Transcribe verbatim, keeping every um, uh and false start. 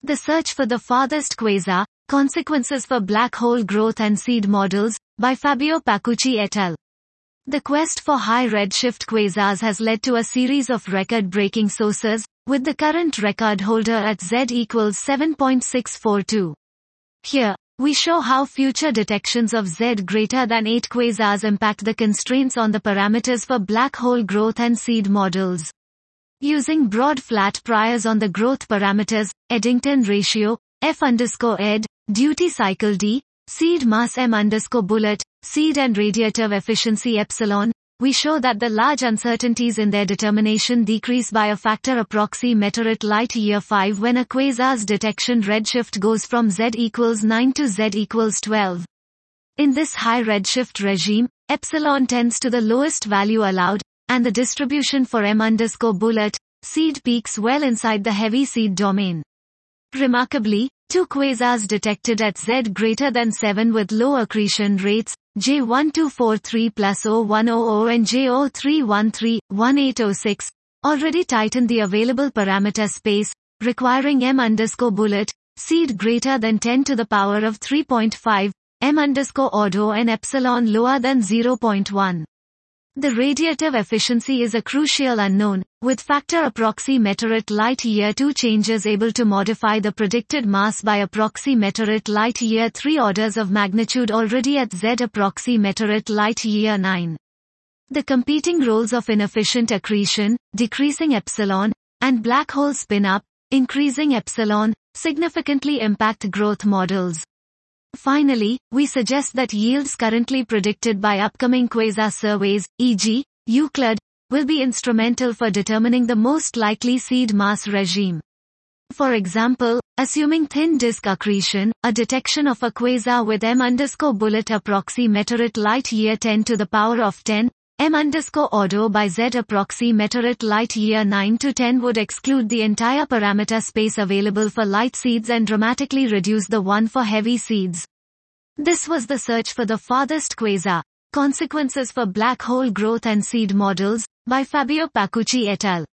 The Search for the Farthest Quasar, Consequences for Black Hole Growth and Seed Models, by Fabio Pacucci et al. The quest for high redshift quasars has led to a series of record-breaking sources, with the current record holder at Z equals seven point six four two. Here, we show how future detections of Z greater than eight quasars impact the constraints on the parameters for black hole growth and seed models. Using broad flat priors on the growth parameters, Eddington ratio, F underscore ed, duty cycle D, seed mass M underscore bullet, seed and radiative efficiency epsilon, we show that the large uncertainties in their determination decrease by a factor approxi meteorite light year five when a quasar's detection redshift goes from Z equals nine to Z equals twelve. In this high redshift regime, epsilon tends to the lowest value allowed, and the distribution for M underscore bullet, seed peaks well inside the heavy seed domain. Remarkably, two quasars detected at Z greater than seven with low accretion rates, J one two four three plus zero one zero zero and J zero three one three, one eight zero six, already tighten the available parameter space, requiring M underscore bullet, seed greater than ten to the power of three point five, M underscore ordo and epsilon lower than zero point one. The radiative efficiency is a crucial unknown, with factor approxi meteorite light year two changes able to modify the predicted mass by approxi meteorite light year three orders of magnitude already at Z approxi meteorite light year nine. The competing roles of inefficient accretion, decreasing epsilon, and black hole spin-up, increasing epsilon, significantly impact growth models. Finally, we suggest that yields currently predicted by upcoming quasar surveys, for example, Euclid, will be instrumental for determining the most likely seed mass regime. For example, assuming thin disk accretion, a detection of a quasar with M underscore bullet approxi meteorite light year ten to the power of ten, M underscore ordo by Z approxi meteorite light year nine to ten would exclude the entire parameter space available for light seeds and dramatically reduce the one for heavy seeds. This was the Search for the Farthest Quasar, Consequences for Black Hole Growth and Seed Models, by Fabio Pacucci et al.